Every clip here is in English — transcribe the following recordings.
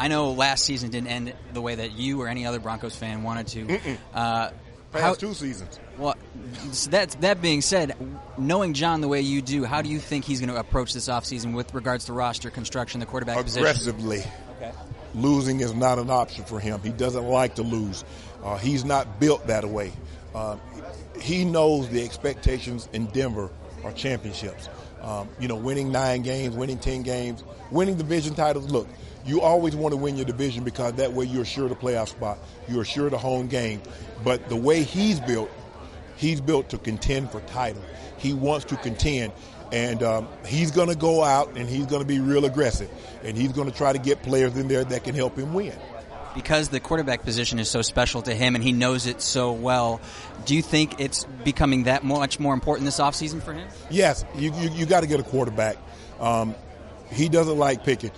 I know last season didn't end the way that you or any other Broncos fan wanted to. Past 2 seasons. Well, so that being said, knowing John the way you do, how do you think he's going to approach this offseason with regards to roster construction, the quarterback position? Aggressively. Okay. Losing is not an option for him. He doesn't like to lose. He's not built that way. He knows the expectations in Denver are championships. Winning 9 games, winning 10 games, winning division titles. Look, you always want to win your division because that way you're sure the playoff spot. You're sure the home game. But the way he's built to contend for title. He wants to contend. And he's going to go out and he's going to be real aggressive. And he's going to try to get players in there that can help him win. Because the quarterback position is so special to him and he knows it so well, do you think it's becoming that much more important this offseason for him? Yes, you got to get a quarterback. He doesn't like picking.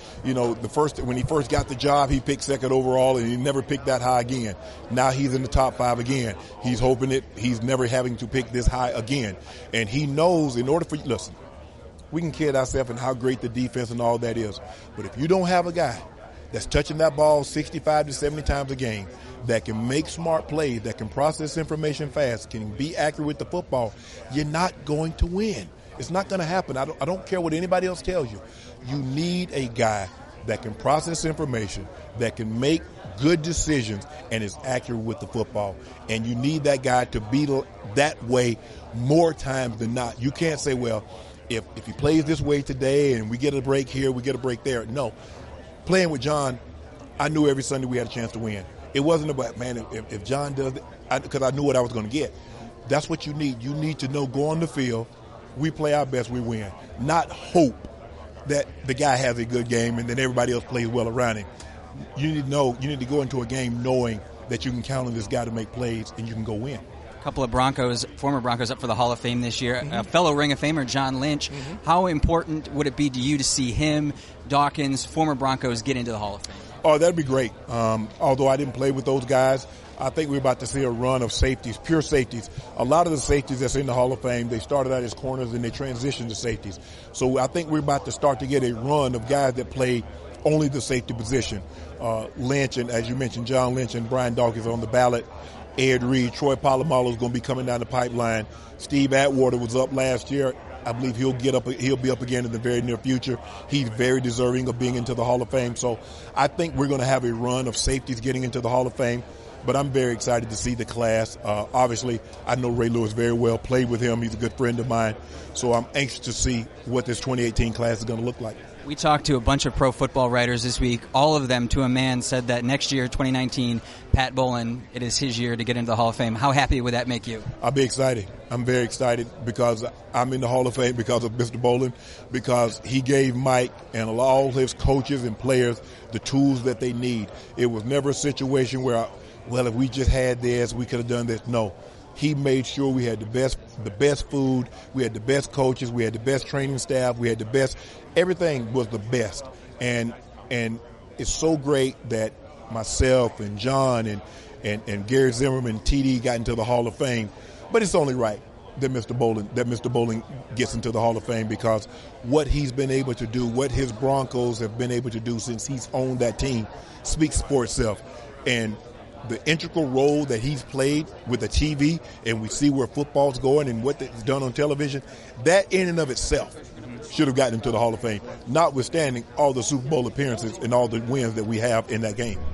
When he first got the job, he picked second overall and he never picked that high again. Now he's in the top 5 again. He's hoping that he's never having to pick this high again. And he knows listen, we can kid ourselves in how great the defense and all that is. But if you don't have a guy that's touching that ball 65 to 70 times a game, that can make smart plays, that can process information fast, can be accurate with the football, you're not going to win. It's not going to happen. I don't care what anybody else tells you. You need a guy that can process information, that can make good decisions, and is accurate with the football. And you need that guy to be that way more times than not. You can't say, well, if he plays this way today and we get a break here, we get a break there. No. Playing with John, I knew every Sunday we had a chance to win. It wasn't about, man, if John does it, because I knew what I was going to get. That's what you need. You need to know, go on the field, we play our best, we win. Not hope that the guy has a good game and then everybody else plays well around him. You need to go into a game knowing that you can count on this guy to make plays and you can go win. A couple of former Broncos up for the Hall of Fame this year. A fellow Ring of Famer, John Lynch. How important would it be to you to see him, Dawkins, former Broncos get into the Hall of Fame? Oh, that'd be great. Although I didn't play with those guys, I think we're about to see a run of safeties, pure safeties. A lot of the safeties that's in the Hall of Fame, they started out as corners and they transitioned to safeties. So I think we're about to start to get a run of guys that play only the safety position. Lynch, and as you mentioned, John Lynch and Brian Dawkins on the ballot. Ed Reed, Troy Polamalu is going to be coming down the pipeline. Steve Atwater was up last year. I believe he'll be up again in the very near future. He's very deserving of being into the Hall of Fame. So I think we're going to have a run of safeties getting into the Hall of Fame. But I'm very excited to see the class. Obviously, I know Ray Lewis very well, played with him. He's a good friend of mine. So I'm anxious to see what this 2018 class is going to look like. We talked to a bunch of pro football writers this week. All of them, to a man, said that next year, 2019, Pat Bowlen, it is his year to get into the Hall of Fame. How happy would that make you? I'll be excited. I'm very excited because I'm in the Hall of Fame because of Mr. Bowlen, because he gave Mike and all his coaches and players the tools that they need. It was never a situation where, if we just had this, we could have done this. No. He made sure we had the best food, we had the best coaches, we had the best training staff, we had the best, everything was the best. And it's so great that myself and John and Gary Zimmerman, TD got into the Hall of Fame. But it's only right that Mr. Bowlen gets into the Hall of Fame, because what he's been able to do, what his Broncos have been able to do since he's owned that team speaks for itself. And the integral role that he's played with the TV, and we see where football's going and what it's done on television, that in and of itself should have gotten him to the Hall of Fame, notwithstanding all the Super Bowl appearances and all the wins that we have in that game.